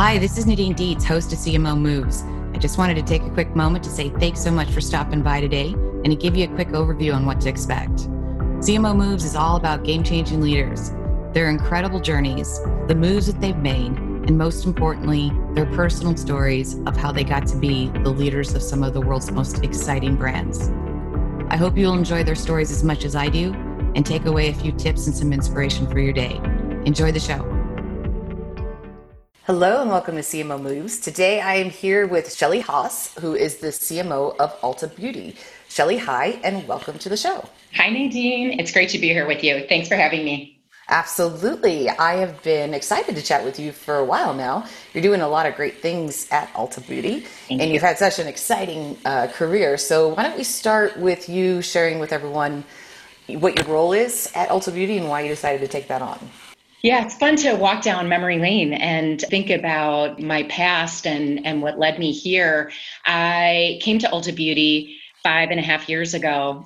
Hi, this is Nadine Dietz, host of CMO Moves. I just wanted to take a quick moment to say thanks so much for stopping by today and to give you a quick overview on what to expect. CMO Moves is all about game-changing leaders, their incredible journeys, the moves that they've made, and most importantly, their personal stories of how they got to be the leaders of some of the world's most exciting brands. I hope you'll enjoy their stories as much as I do and take away a few tips and some inspiration for your day. Enjoy the show. Hello and welcome to CMO Moves. Today I am here with Shelly Haas, who is the CMO of Ulta Beauty. Shelly, hi, and welcome to the show. Hi, Nadine. It's great to be here with you. Thanks for having me. Absolutely. I have been excited to chat with you for a while now. You're doing a lot of great things at Ulta Beauty, Thank and you. you've had such an exciting career. So why don't we start with you sharing with everyone what your role is at Ulta Beauty and why you decided to take that on? Yeah, it's fun to walk down memory lane and think about my past and what led me here. I came to Ulta Beauty 5.5 years ago,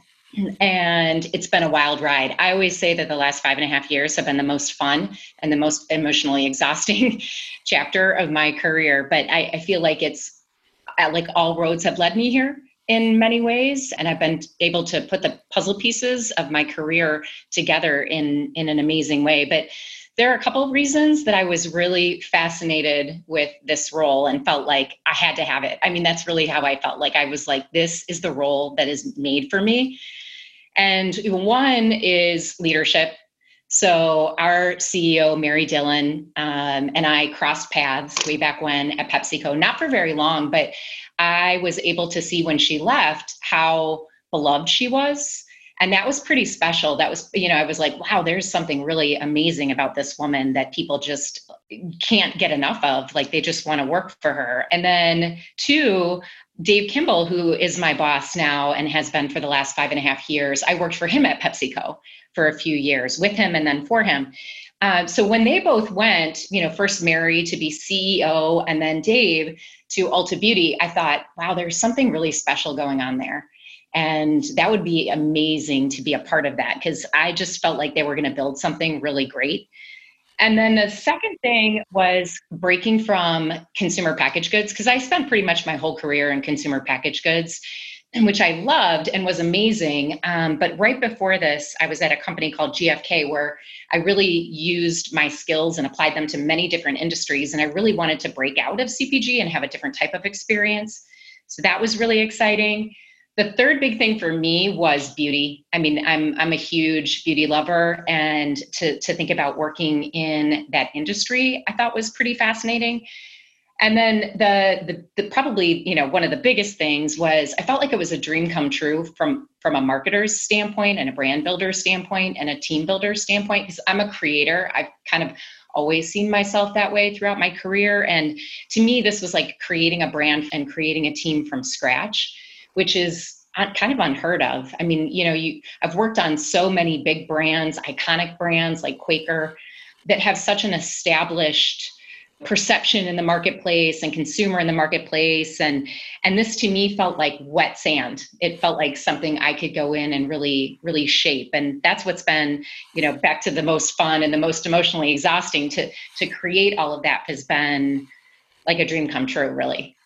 and it's been a wild ride. I always say that the last 5.5 years have been the most fun and the most emotionally exhausting chapter of my career. But I feel like it's like all roads have led me here in many ways, and I've been able to put the puzzle pieces of my career together in an amazing way. But there are a couple of reasons that I was really fascinated with this role and felt like I had to have it. I mean, that's really how I felt. Like I was like, this is the role that is made for me. And one is leadership. So our CEO, Mary Dillon, and I crossed paths way back when at PepsiCo, not for very long, but I was able to see when she left how beloved she was. And that was pretty special. That was, I was like, wow, there's something really amazing about this woman that people just can't get enough of. Like they just want to work for her. And then two, Dave Kimball, who is my boss now and has been for the last 5.5 years, I worked for him at PepsiCo for a few years with him and then for him. So when they both went, first Mary to be CEO and then Dave to Ulta Beauty, I thought, wow, there's something really special going on there. And that would be amazing to be a part of that because I just felt like they were going to build something really great. And then the second thing was breaking from consumer packaged goods because I spent pretty much my whole career in consumer packaged goods, which I loved and was amazing. But right before this, I was at a company called GfK where I really used my skills and applied them to many different industries. And I really wanted to break out of CPG and have a different type of experience. So that was really exciting. The third big thing for me was beauty. I mean, I'm a huge beauty lover, and to think about working in that industry, I thought was pretty fascinating. And then the probably one of the biggest things was I felt like it was a dream come true from a marketer's standpoint and a brand builder standpoint and a team builder standpoint because I'm a creator. I've kind of always seen myself that way throughout my career, and to me, this was like creating a brand and creating a team from scratch, which is kind of unheard of. I mean, I've worked on so many big brands, iconic brands like Quaker that have such an established perception in the marketplace and consumer in the marketplace. And this to me felt like wet sand. It felt like something I could go in and really, really shape. And that's what's been, back to the most fun and the most emotionally exhausting to create all of that has been like a dream come true, really.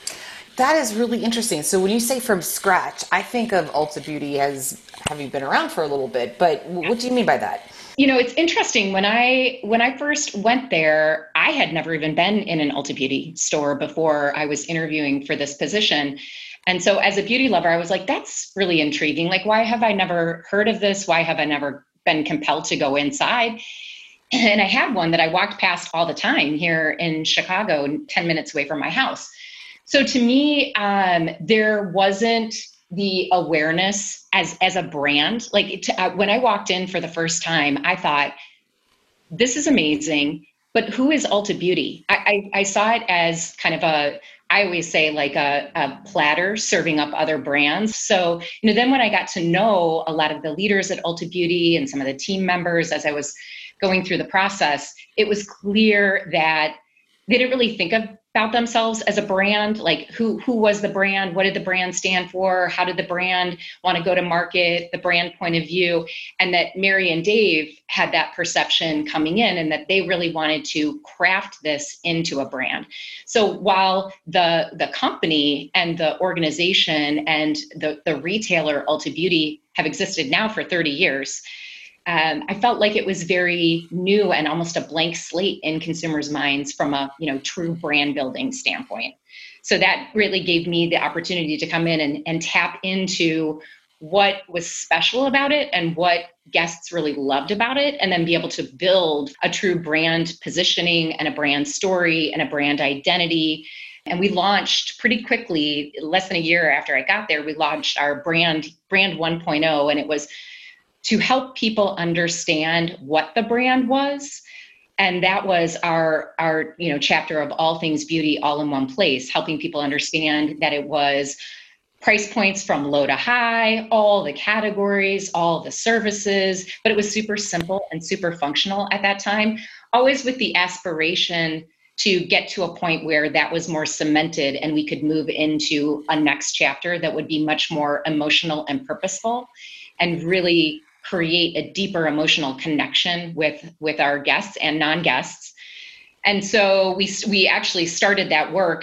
That is really interesting. So when you say from scratch, I think of Ulta Beauty as having been around for a little bit, but what do you mean by that? It's interesting. When I first went there, I had never even been in an Ulta Beauty store before I was interviewing for this position. And so as a beauty lover, I was like, that's really intriguing. Like, why have I never heard of this? Why have I never been compelled to go inside? And I had one that I walked past all the time here in Chicago, 10 minutes away from my house. So to me, there wasn't the awareness as a brand. Like when I walked in for the first time, I thought, this is amazing, but who is Ulta Beauty? I saw it as kind of I always say like a platter serving up other brands. So, then when I got to know a lot of the leaders at Ulta Beauty and some of the team members as I was going through the process, it was clear that they didn't really think of about themselves as a brand, like who was the brand, what did the brand stand for, how did the brand want to go to market, the brand point of view, and that Mary and Dave had that perception coming in and that they really wanted to craft this into a brand. So while the company and the organization and the retailer Ulta Beauty have existed now for 30 years, I felt like it was very new and almost a blank slate in consumers' minds from a true brand building standpoint. So that really gave me the opportunity to come in and tap into what was special about it and what guests really loved about it, and then be able to build a true brand positioning and a brand story and a brand identity. And we launched pretty quickly, less than a year after I got there, we launched our brand 1.0, and it was to help people understand what the brand was. And that was our chapter of all things beauty all in one place, helping people understand that it was price points from low to high, all the categories, all the services, but it was super simple and super functional at that time, always with the aspiration to get to a point where that was more cemented and we could move into a next chapter that would be much more emotional and purposeful and really create a deeper emotional connection with our guests and non-guests. And so we actually started that work,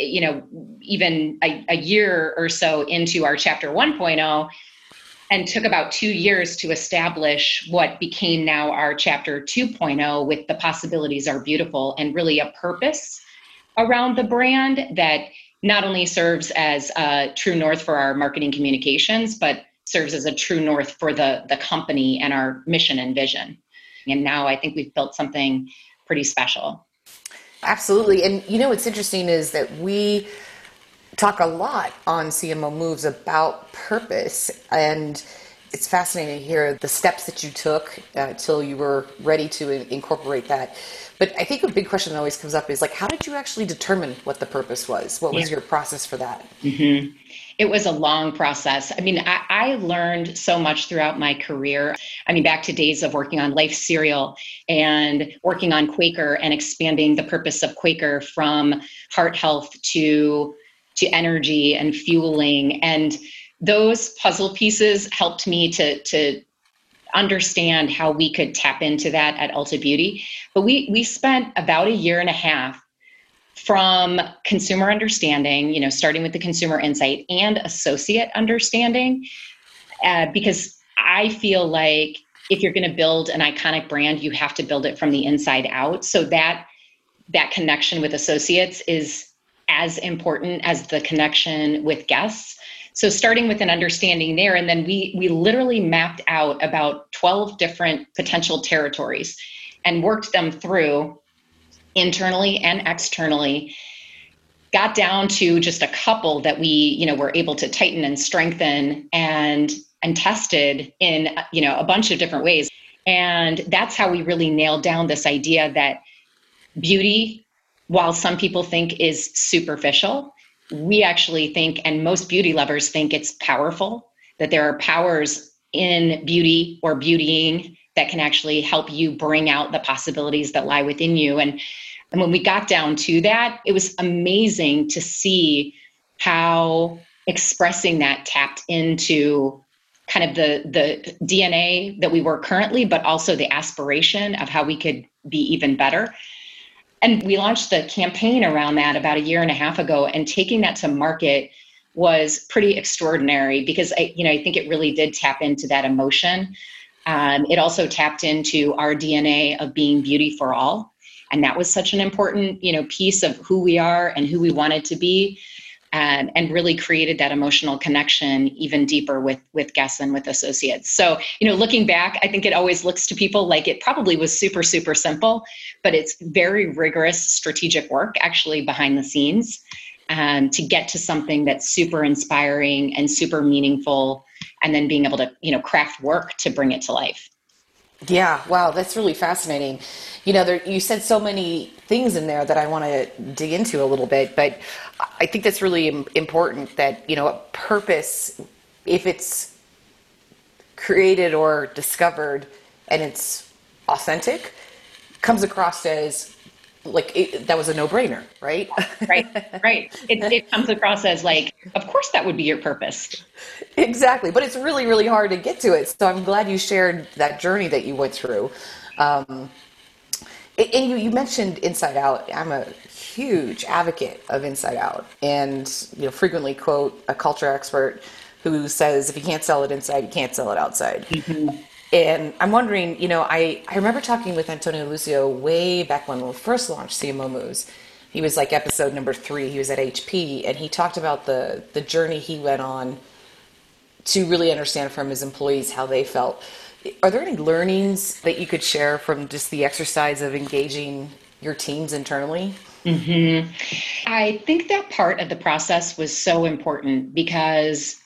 even a year or so into our chapter 1.0, and took about 2 years to establish what became now our chapter 2.0 with the possibilities are beautiful, and really a purpose around the brand that not only serves as a true north for our marketing communications, but serves as a true north for the company and our mission and vision. And now I think we've built something pretty special. Absolutely. And what's interesting is that we talk a lot on CMO Moves about purpose, and it's fascinating to hear the steps that you took till you were ready to incorporate that. But I think a big question that always comes up is, like, how did you actually determine what the purpose was? What was your process for that? Mm-hmm. It was a long process. I mean, I learned so much throughout my career. I mean, back to days of working on Life Cereal and working on Quaker and expanding the purpose of Quaker from heart health to energy and fueling. And those puzzle pieces helped me to understand how we could tap into that at Ulta Beauty. But we spent about a year and a half from consumer understanding, starting with the consumer insight and associate understanding, because I feel like if you're going to build an iconic brand, you have to build it from the inside out. So that connection with associates is as important as the connection with guests. So starting with an understanding there, and then we literally mapped out about 12 different potential territories and worked them through internally and externally, got down to just a couple that we, were able to tighten and strengthen and tested in, a bunch of different ways. And that's how we really nailed down this idea that beauty, while some people think is superficial, we actually think, and most beauty lovers think, it's powerful, that there are powers in beauty or beautying that can actually help you bring out the possibilities that lie within you. And when we got down to that, it was amazing to see how expressing that tapped into kind of the DNA that we were currently, but also the aspiration of how we could be even better. And we launched the campaign around that about a year and a half ago, and taking that to market was pretty extraordinary because I think it really did tap into that emotion. It also tapped into our DNA of being beauty for all. And that was such an important, piece of who we are and who we wanted to be, and really created that emotional connection even deeper with guests and with associates. So, looking back, I think it always looks to people like it probably was super, super simple, but it's very rigorous strategic work actually behind the scenes to get to something that's super inspiring and super meaningful, and then being able to, craft work to bring it to life. Yeah, wow, that's really fascinating. You said so many things in there that I want to dig into a little bit, but I think that's really important that, a purpose, if it's created or discovered and it's authentic, comes across as that was a no-brainer, right? Right, right. It comes across as like, of course that would be your purpose. Exactly. But it's really, really hard to get to it. So I'm glad you shared that journey that you went through. Um, and you mentioned Inside Out. I'm a huge advocate of Inside Out, and frequently quote a culture expert who says, if you can't sell it inside, you can't sell it outside. Mm-hmm. And I'm wondering, I remember talking with Antonio Lucio way back when we first launched CMO Moves. He was like episode number 3. He was at HP, and he talked about the journey he went on to really understand from his employees how they felt. Are there any learnings that you could share from just the exercise of engaging your teams internally? Mm-hmm. I think that part of the process was so important because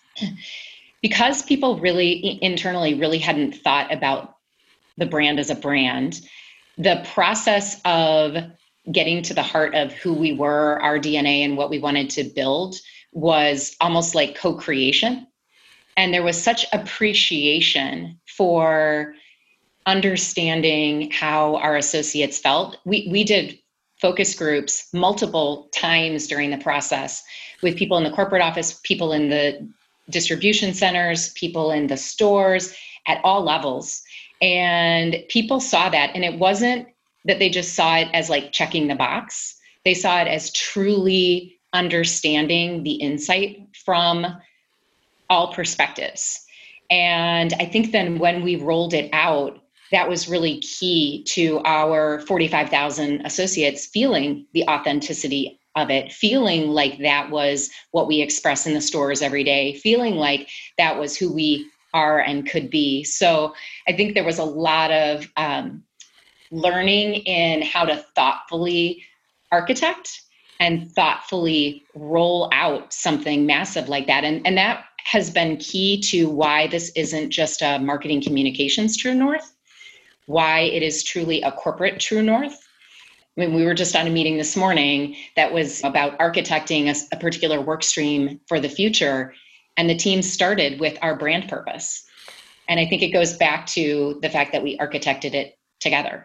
people really internally really hadn't thought about the brand as a brand. The process of getting to the heart of who we were, our DNA, and what we wanted to build was almost like co-creation. And there was such appreciation for understanding how our associates felt. We did focus groups multiple times during the process with people in the corporate office, people in the distribution centers, people in the stores at all levels. And people saw that. And it wasn't that they just saw it as like checking the box. They saw it as truly understanding the insight from all perspectives. And I think then when we rolled it out, that was really key to our 45,000 associates feeling the authenticity of it, feeling like that was what we express in the stores every day, feeling like that was who we are and could be. So I think there was a lot of learning in how to thoughtfully architect and thoughtfully roll out something massive like that. And that has been key to why this isn't just a marketing communications true north, why it is truly a corporate true north. I mean, we were just on a meeting this morning that was about architecting a particular work stream for the future. And the team started with our brand purpose. And I think it goes back to the fact that we architected it together.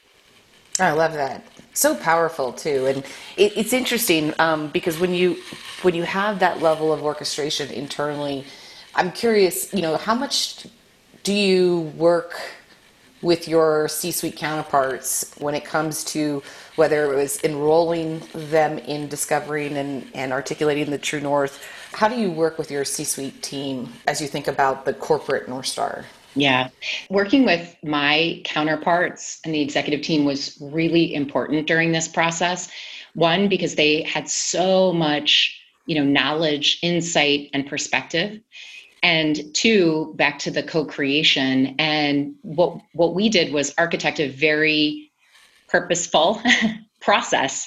I love that. So powerful too. And it's interesting because when you have that level of orchestration internally, I'm curious, how much do you work with your C-suite counterparts when it comes to whether it was enrolling them in discovering and articulating the true north? How do you work with your C-suite team as you think about the corporate North Star? Yeah. Working with my counterparts and the executive team was really important during this process. One, because they had so much, knowledge, insight, and perspective. And two, back to the co-creation. And what we did was architect a very purposeful process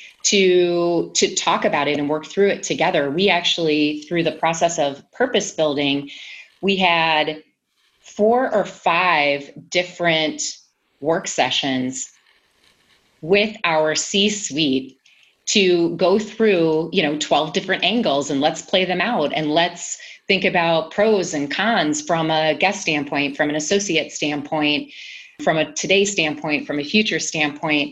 to talk about it and work through it together. We actually, through the process of purpose building, we had 4 or 5 different work sessions with our C-suite to go through, 12 different angles, and let's play them out, and let's think about pros and cons from a guest standpoint, from an associate standpoint, from a today standpoint, from a future standpoint.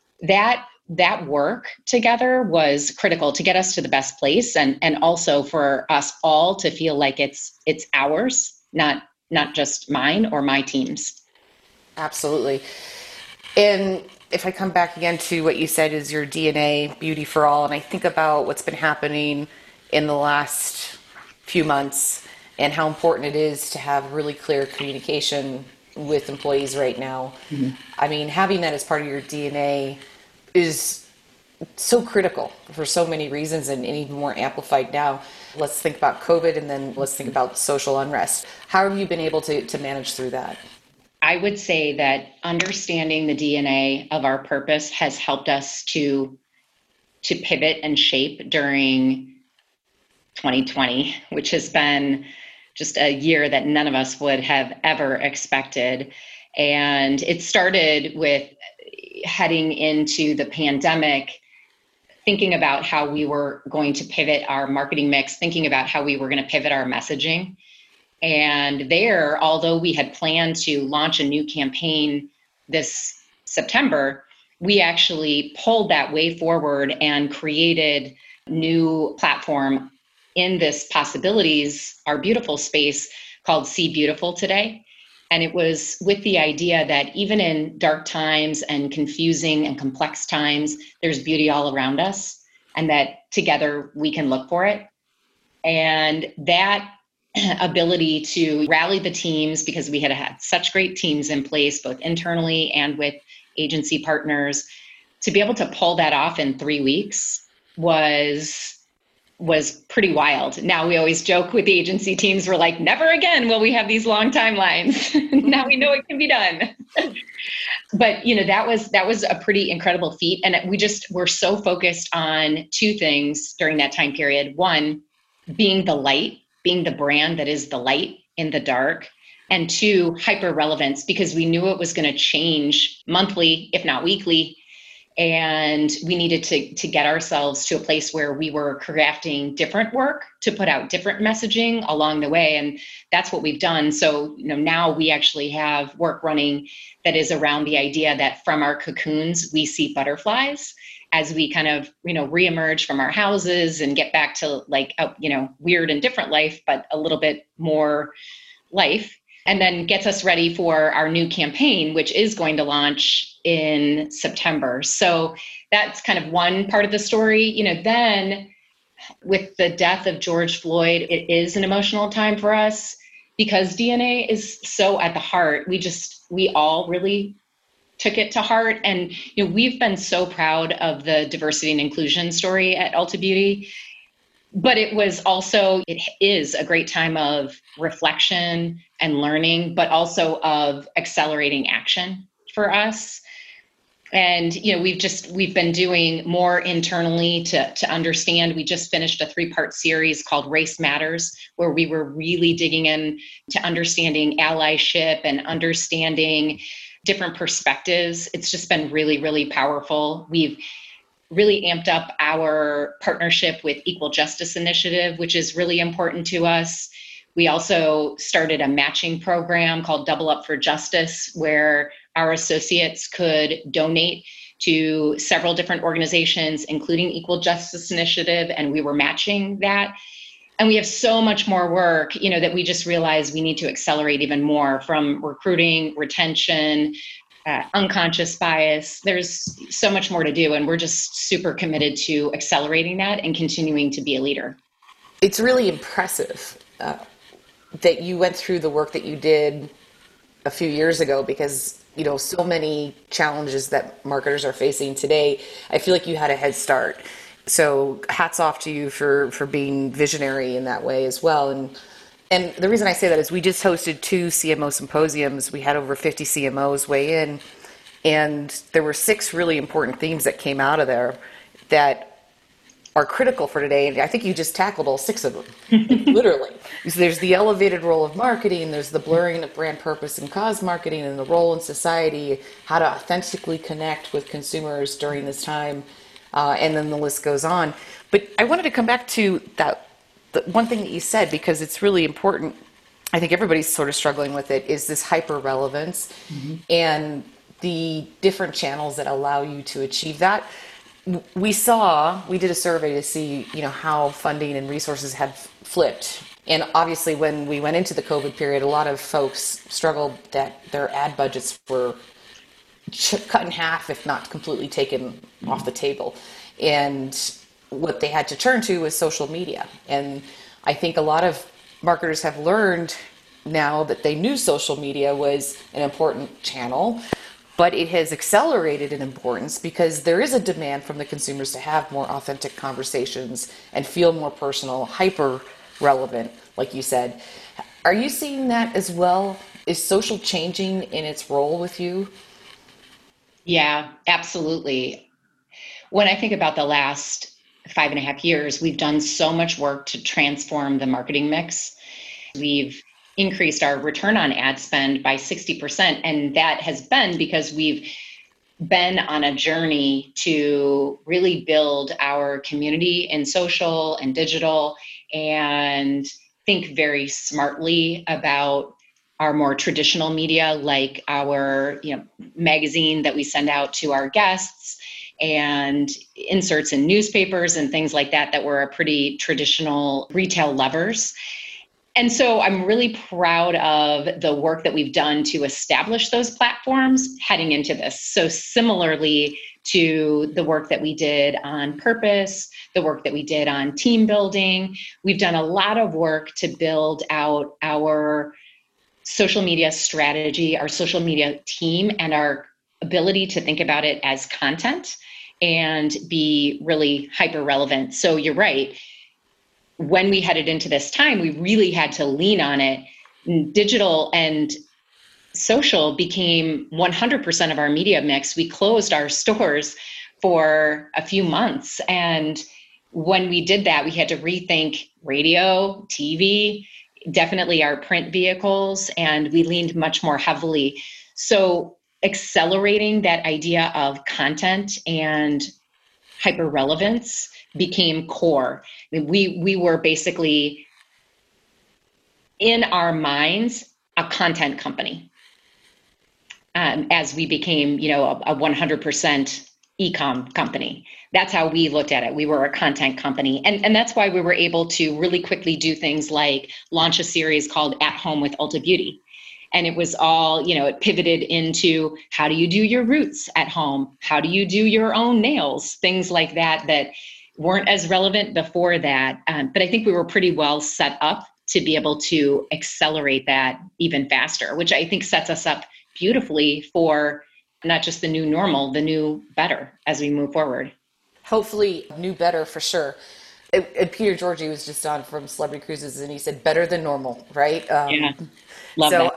That work together was critical to get us to the best place, and also for us all to feel like it's ours, not just mine or my team's. Absolutely. And if I come back again to what you said is your DNA, Beauty for All, and I think about what's been happening in the last few months and how important it is to have really clear communication with employees right now. Mm-hmm. I mean, having that as part of your DNA is so critical for so many reasons, and even more amplified now. Let's think about COVID, and then let's think about social unrest. How have you been able to manage through that? I would say that understanding the DNA of our purpose has helped us to pivot and shape during 2020, which has been just a year that none of us would have ever expected. And it started with heading into the pandemic, thinking about how we were going to pivot our marketing mix, thinking about how we were going to pivot our messaging. And there, although we had planned to launch a new campaign this September, we actually pulled that way forward and created new platform in this possibilities, our beautiful space called See Beautiful Today. And it was with the idea that even in dark times and confusing and complex times, there's beauty all around us, and that together we can look for it. And that ability to rally the teams, because we had such great teams in place, both internally and with agency partners, to be able to pull that off in 3 weeks was pretty wild. Now we always joke with the agency teams, we're like, never again will we have these long timelines. Now we know it can be done. But that was a pretty incredible feat. And we just were so focused on two things during that time period. One, being the light, being the brand that is the light in the dark. And two, hyper relevance, because we knew it was going to change monthly, if not weekly. And we needed to get ourselves to a place where we were crafting different work to put out different messaging along the way. And that's what we've done. So, now we actually have work running that is around the idea that from our cocoons, we see butterflies as we kind of, reemerge from our houses and get back to like, a, weird and different life, but a little bit more life. And then gets us ready for our new campaign, which is going to launch in September. So that's kind of one part of the story. Then with the death of George Floyd, it is an emotional time for us because DNA is so at the heart. We all really took it to heart. And we've been so proud of the diversity and inclusion story at Ulta Beauty. But it is a great time of reflection and learning, but also of accelerating action for us. And, we've been doing more internally to understand. We just finished a 3-part series called Race Matters, where we were really digging in to understanding allyship and understanding different perspectives. It's just been really, really powerful. We've really amped up our partnership with Equal Justice Initiative, which is really important to us. We also started a matching program called Double Up for Justice, where our associates could donate to several different organizations, including Equal Justice Initiative, and we were matching that. And we have so much more work, that we just realized we need to accelerate even more, from recruiting, retention, unconscious bias. There's so much more to do, and we're just super committed to accelerating that and continuing to be a leader. It's really impressive that you went through the work that you did a few years ago, because so many challenges that marketers are facing today, I feel like you had a head start. So hats off to you for being visionary in that way as well. And the reason I say that is we just hosted 2 CMO symposiums. We had over 50 CMOs weigh in, and there were 6 really important themes that came out of there that are critical for today. And I think you just tackled all 6 of them, literally. So there's the elevated role of marketing, there's the blurring of brand purpose and cause marketing, and the role in society, how to authentically connect with consumers during this time, and then the list goes on. But I wanted to come back to the one thing that you said, because it's really important. I think everybody's sort of struggling with it, is this hyper relevance and the different channels that allow you to achieve that. We did a survey to see, how funding and resources had flipped. And obviously when we went into the COVID period, a lot of folks struggled that their ad budgets were cut in half, if not completely taken off the table. And what they had to turn to was social media. And I think a lot of marketers have learned now that they knew social media was an important channel, but it has accelerated in importance because there is a demand from the consumers to have more authentic conversations and feel more personal, hyper relevant, like you said. Are you seeing that as well? Is social changing in its role with you? Yeah, absolutely. When I think about the last 5.5 years, we've done so much work to transform the marketing mix. We've increased our return on ad spend by 60%. And that has been because we've been on a journey to really build our community in social and digital and think very smartly about our more traditional media, like our magazine that we send out to our guests, and inserts in newspapers and things like that, that were a pretty traditional retail levers. And so I'm really proud of the work that we've done to establish those platforms heading into this. So similarly to the work that we did on purpose, the work that we did on team building, we've done a lot of work to build out our social media strategy, our social media team, and our ability to think about it as content and be really hyper relevant. So you're right. When we headed into this time, we really had to lean on it. Digital and social became 100% of our media mix. We closed our stores for a few months. And when we did that, we had to rethink radio, TV, definitely our print vehicles, and we leaned much more heavily. So accelerating that idea of content and hyper relevance became core. I mean, we were basically, in our minds, a content company as we became, a 100% e-com company. That's how we looked at it. We were a content company. And that's why we were able to really quickly do things like launch a series called At Home with Ulta Beauty. And it was all, it pivoted into how do you do your roots at home? How do you do your own nails? Things like that weren't as relevant before that. But I think we were pretty well set up to be able to accelerate that even faster, which I think sets us up beautifully for not just the new normal, the new better as we move forward. Hopefully new better for sure. And Peter Georgie was just on from Celebrity Cruises, and he said better than normal, right? Yeah, love that.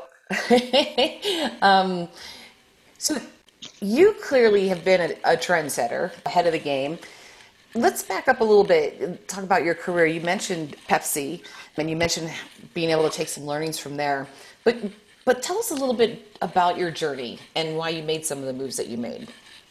So you clearly have been a trendsetter, ahead of the game. Let's back up a little bit and talk about your career. You mentioned Pepsi, and you mentioned being able to take some learnings from there. But tell us a little bit about your journey and why you made some of the moves that you made.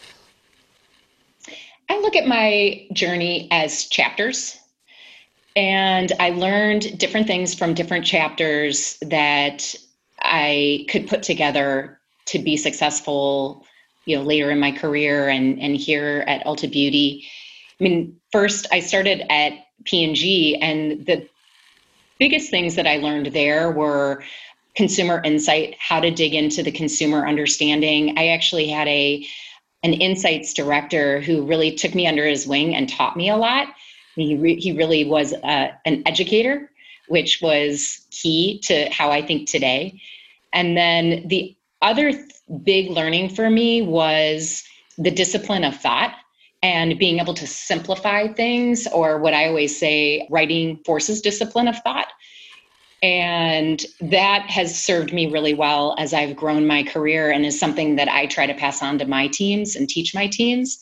I look at my journey as chapters, and I learned different things from different chapters that I could put together to be successful, later in my career and here at Ulta Beauty. I mean, first I started at P&G, and the biggest things that I learned there were consumer insight, how to dig into the consumer understanding. I actually had an insights director who really took me under his wing and taught me a lot. He really was an educator, which was key to how I think today. And then the other big learning for me was the discipline of thought and being able to simplify things, or what I always say, writing forces discipline of thought. And that has served me really well as I've grown my career, and is something that I try to pass on to my teams and teach my teams.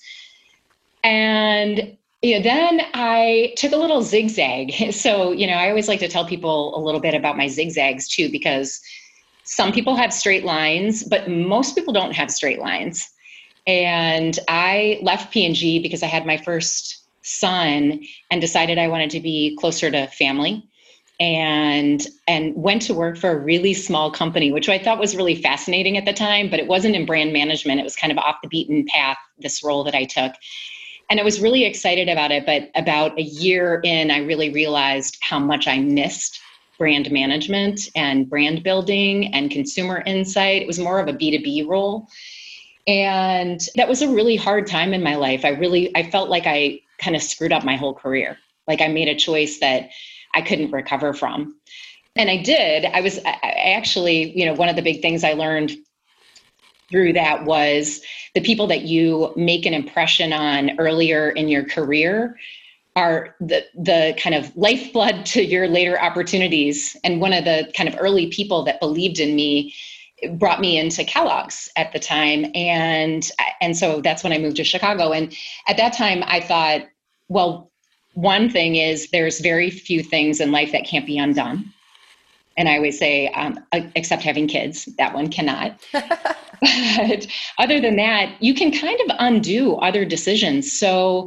And then I took a little zigzag. So, I always like to tell people a little bit about my zigzags too, because some people have straight lines, but most people don't have straight lines. And I left P&G because I had my first son and decided I wanted to be closer to family, and went to work for a really small company, which I thought was really fascinating at the time, but it wasn't in brand management. It was kind of off the beaten path, this role that I took. And I was really excited about it. But about a year in, I really realized how much I missed brand management and brand building and consumer insight. It was more of a B2B role. And that was a really hard time in my life. I felt like I kind of screwed up my whole career. Like I made a choice that I couldn't recover from. And I did. I actually, one of the big things I learned through that was the people that you make an impression on earlier in your career are the kind of lifeblood to your later opportunities. And one of the kind of early people that believed in me brought me into Kellogg's at the time. And so that's when I moved to Chicago. And at that time I thought, well, one thing is there's very few things in life that can't be undone. And I always say, except having kids, that one cannot. But other than that, you can kind of undo other decisions. So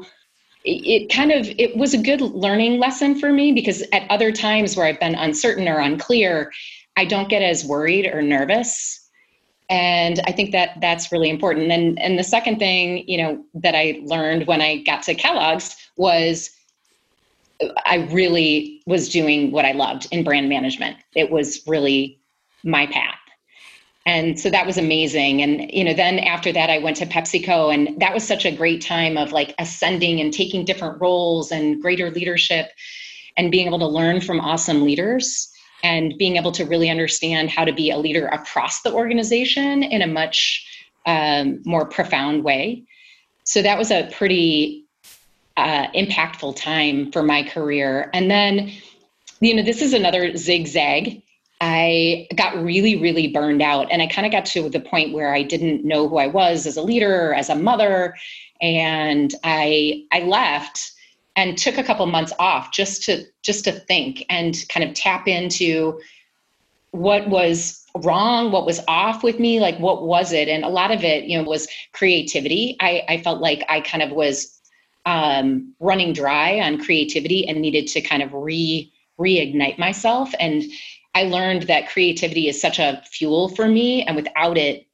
it was a good learning lesson for me, because at other times where I've been uncertain or unclear, I don't get as worried or nervous. And I think that that's really important. And the second thing, that I learned when I got to Kellogg's was I really was doing what I loved in brand management. It was really my path. And so that was amazing. And, then after that, I went to PepsiCo, and that was such a great time of like ascending and taking different roles and greater leadership and being able to learn from awesome leaders and being able to really understand how to be a leader across the organization in a much more profound way. So that was a pretty impactful time for my career. And then, this is another zigzag. I got really, really burned out, and I kind of got to the point where I didn't know who I was as a leader, as a mother. And I left and took a couple months off just to think and kind of tap into what was wrong, what was off with me, like what was it? And a lot of it, was creativity. I felt like I kind of was running dry on creativity and needed to kind of reignite myself. And I learned that creativity is such a fuel for me, and without it,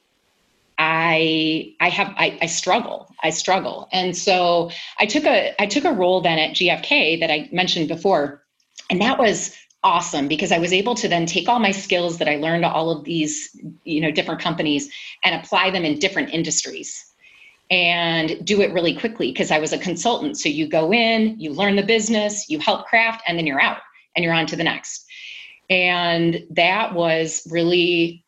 I struggle. And so I took a role then at GfK that I mentioned before, and that was awesome because I was able to then take all my skills that I learned at all of these, different companies and apply them in different industries and do it really quickly because I was a consultant. So you go in, you learn the business, you help craft, and then you're out and you're on to the next. And that was really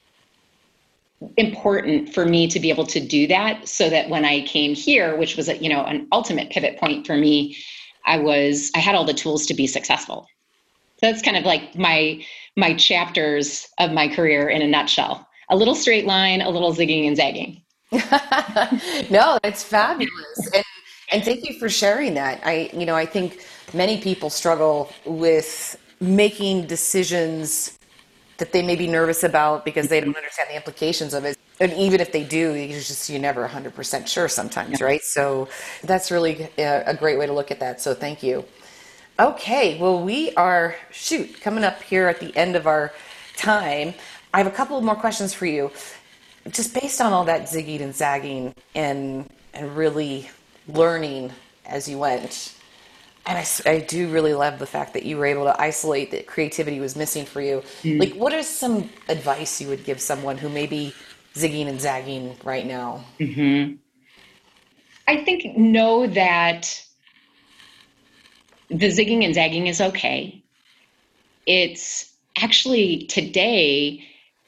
important for me to be able to do that so that when I came here, which was an ultimate pivot point for me, I had all the tools to be successful. So that's kind of like my chapters of my career in a nutshell. A little straight line, a little zigging and zagging. No, it's fabulous. And thank you for sharing that. I think many people struggle with making decisions that they may be nervous about because they don't understand the implications of it. And even if they do, you're never 100% sure sometimes, right? So that's really a great way to look at that. So thank you. Okay, well, we are, coming up here at the end of our time. I have a couple of more questions for you. Just based on all that zigging and zagging and really learning as you went, and I do really love the fact that you were able to isolate that creativity was missing for you. Mm. Like, what is some advice you would give someone who may be zigging and zagging right now? Mm-hmm. I think know that the zigging and zagging is okay. It's actually today,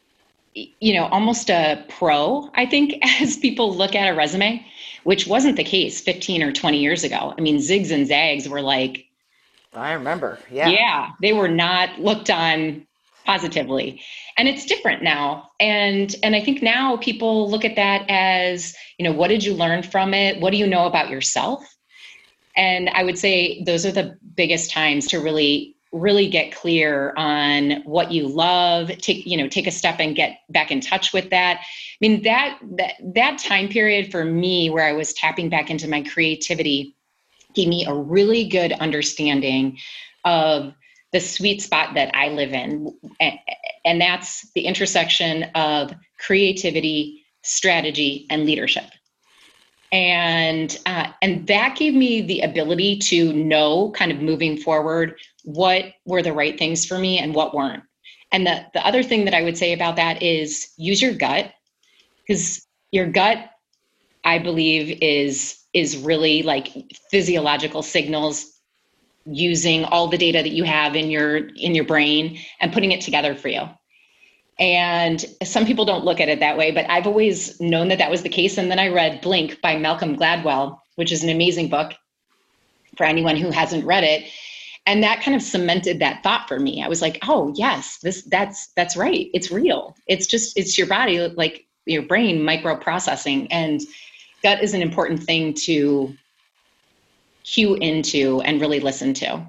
almost a pro, I think, as people look at a resume, which wasn't the case 15 or 20 years ago. I mean, zigs and zags were like... I remember, yeah. Yeah, they were not looked on positively. And it's different now. And I think now people look at that as, what did you learn from it? What do you know about yourself? And I would say those are the biggest times to really get clear on what you love, take a step and get back in touch with that. I mean, that time period for me where I was tapping back into my creativity gave me a really good understanding of the sweet spot that I live in. And that's the intersection of creativity, strategy, and leadership. And that gave me the ability to know, kind of moving forward, what were the right things for me and what weren't. And the other thing that I would say about that is use your gut, because your gut, I believe, is really like physiological signals, using all the data that you have in your brain and putting it together for you. And some people don't look at it that way, but I've always known that was the case. And then I read Blink by Malcolm Gladwell, which is an amazing book for anyone who hasn't read it. And that kind of cemented that thought for me. I was like, oh yes, that's right. It's real. It's your body, like your brain microprocessing. And gut is an important thing to cue into and really listen to.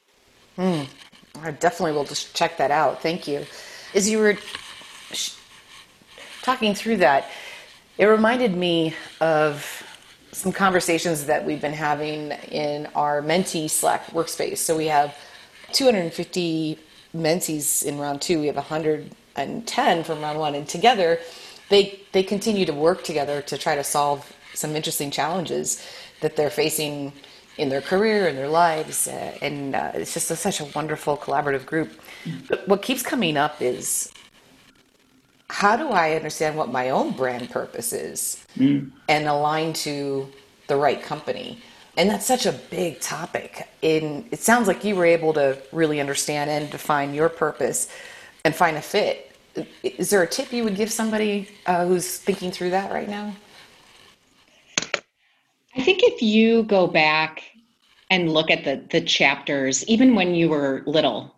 I definitely will just check that out. Thank you. As you were talking through that, it reminded me of some conversations that we've been having in our mentee Slack workspace. So we have 250 mentees in round two. We have 110 from round one, and together they continue to work together to try to solve some interesting challenges that they're facing in their career and their lives. And it's just such a wonderful collaborative group. But what keeps coming up is, how do I understand what my own brand purpose is and align to the right company? And that's such a big topic. It sounds like you were able to really understand and define your purpose and find a fit. Is there a tip you would give somebody who's thinking through that right now? I think if you go back and look at the chapters, even when you were little,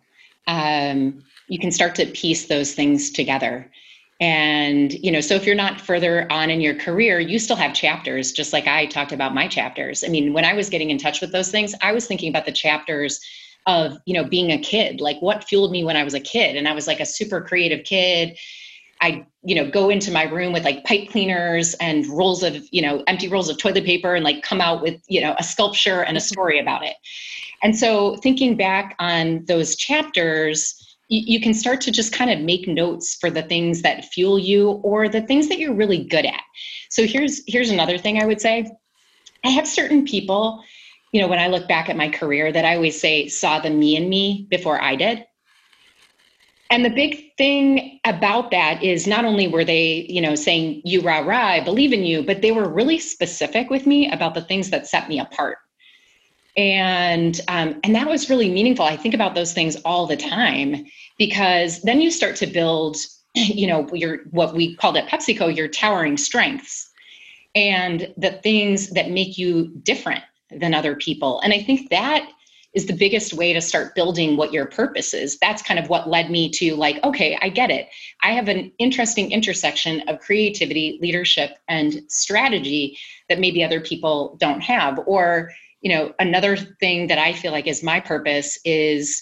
you can start to piece those things together. And, so if you're not further on in your career, you still have chapters, just like I talked about my chapters. I mean, when I was getting in touch with those things, I was thinking about the chapters of, being a kid, like what fueled me when I was a kid. And I was like a super creative kid. I, go into my room with like pipe cleaners and rolls of, empty rolls of toilet paper and like come out with, a sculpture and a story about it. And so thinking back on those chapters, you can start to just kind of make notes for the things that fuel you or the things that you're really good at. So here's another thing I would say. I have certain people, when I look back at my career, that I always say saw the me in me before I did. And the big thing about that is not only were they, saying you rah rah, I believe in you, but they were really specific with me about the things that set me apart. And that was really meaningful. I think about those things all the time, because then you start to build, your, what we called at PepsiCo, your towering strengths and the things that make you different than other people. And I think that is the biggest way to start building what your purpose is. That's kind of what led me to like, okay, I get it. I have an interesting intersection of creativity, leadership, and strategy that maybe other people don't have. Or, another thing that I feel like is my purpose is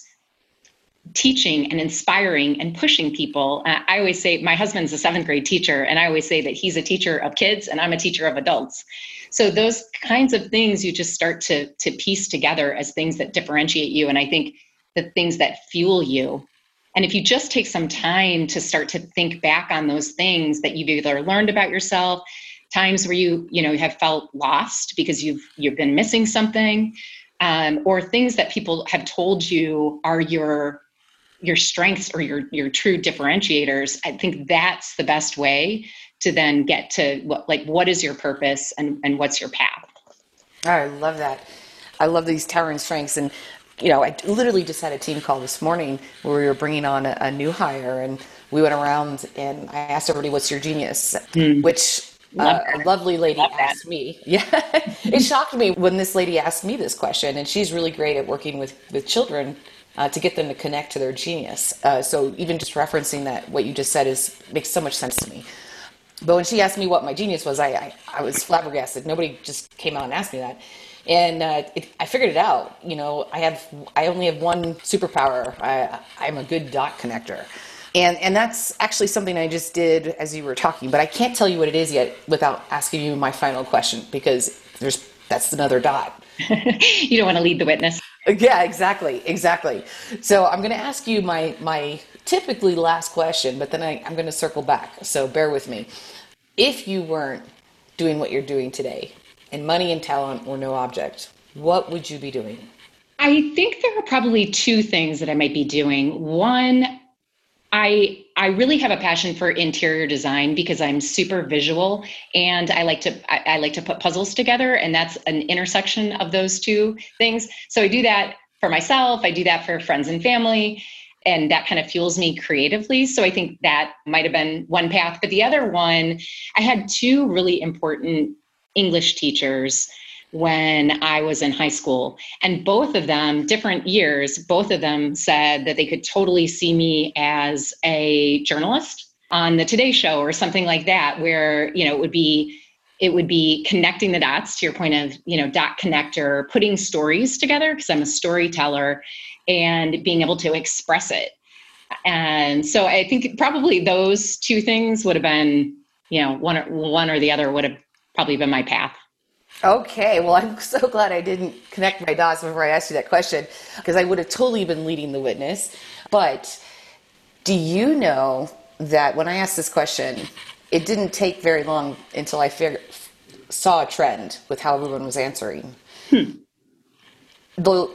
teaching and inspiring and pushing people. I always say my husband's a 7th grade teacher, and I always say that he's a teacher of kids and I'm a teacher of adults. So those kinds of things you just start to piece together as things that differentiate you. And I think the things that fuel you. And if you just take some time to start to think back on those things that you've either learned about yourself, times where you have felt lost because you've been missing something, or things that people have told you are your strengths or your true differentiators, I think that's the best way to then get to what is your purpose and what's your path. Oh, I love that. I love these towering strengths. And, I literally just had a team call this morning where we were bringing on a new hire, and we went around and I asked everybody, what's your genius? Which a lovely lady asked me. Yeah, it shocked me when this lady asked me this question, and she's really great at working with children to get them to connect to their genius. So even just referencing that, what you just said makes so much sense to me. But when she asked me what my genius was, I was flabbergasted. Nobody just came out and asked me that. And I figured it out. I only have one superpower. I'm a good dot connector. And that's actually something I just did as you were talking, but I can't tell you what it is yet without asking you my final question, because that's another dot. You don't want to lead the witness. Yeah, exactly. So I'm going to ask you my typically last question, but then I'm going to circle back. So bear with me. If you weren't doing what you're doing today and money and talent were no object, what would you be doing? I think there are probably two things that I might be doing. One, I really have a passion for interior design because I'm super visual, and I like to put puzzles together, and that's an intersection of those two things. So I do that for myself. I do that for friends and family, and that kind of fuels me creatively. So I think that might have been one path. But the other one, I had two really important English teachers when I was in high school. And both of them, different years, both of them said that they could totally see me as a journalist on the Today Show or something like that, where, it would be connecting the dots, to your point of, dot connector, putting stories together, because I'm a storyteller, and being able to express it. And so I think probably those two things would have been, one or the other would have probably been my path. Okay, well, I'm so glad I didn't connect my dots before I asked you that question because I would have totally been leading the witness. But do you know that when I asked this question, it didn't take very long until I saw a trend with how everyone was answering. The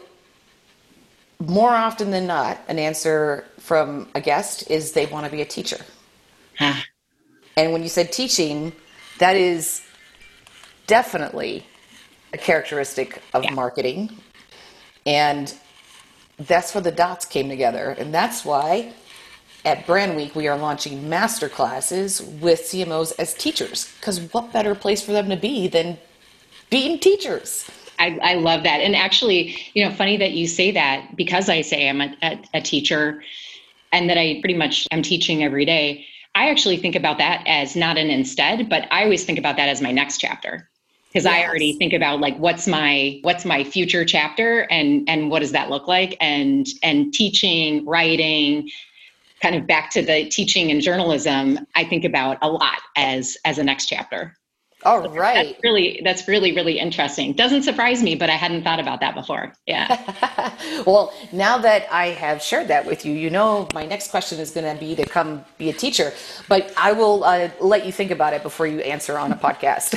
more often than not, an answer from a guest is they want to be a teacher. Huh. And when you said teaching, that is definitely a characteristic of Yeah. marketing. And that's where the dots came together. And that's why at Brand Week, we are launching master classes with CMOs as teachers. Because what better place for them to be than being teachers? I love that. And actually, funny that you say that because I say I'm a teacher and that I pretty much am teaching every day. I actually think about that as not an instead, but I always think about that as my next chapter. Because I already think about like what's my future chapter and what does that look like? And teaching, writing, kind of back to the teaching and journalism, I think about a lot as a next chapter. All right. That's really interesting. Doesn't surprise me, but I hadn't thought about that before. Yeah. Well, now that I have shared that with you, my next question is going to be to come be a teacher, but I will let you think about it before you answer on a podcast.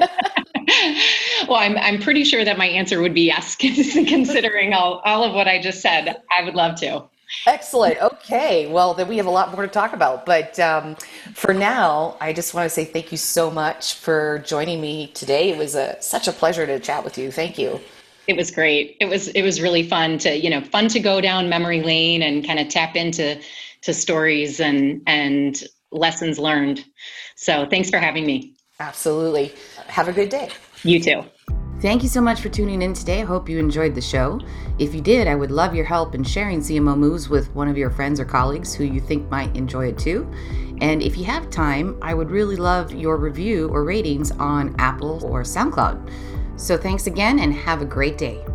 Well, I'm pretty sure that my answer would be yes, considering all of what I just said. I would love to. Excellent. Okay. Well, then we have a lot more to talk about. But for now, I just want to say thank you so much for joining me today. It was such a pleasure to chat with you. Thank you. It was great. It was really fun to go down memory lane and kind of tap into stories and lessons learned. So thanks for having me. Absolutely. Have a good day. You too. Thank you so much for tuning in today. I hope you enjoyed the show. If you did, I would love your help in sharing CMO Moves with one of your friends or colleagues who you think might enjoy it too. And if you have time, I would really love your review or ratings on Apple or SoundCloud. So thanks again and have a great day.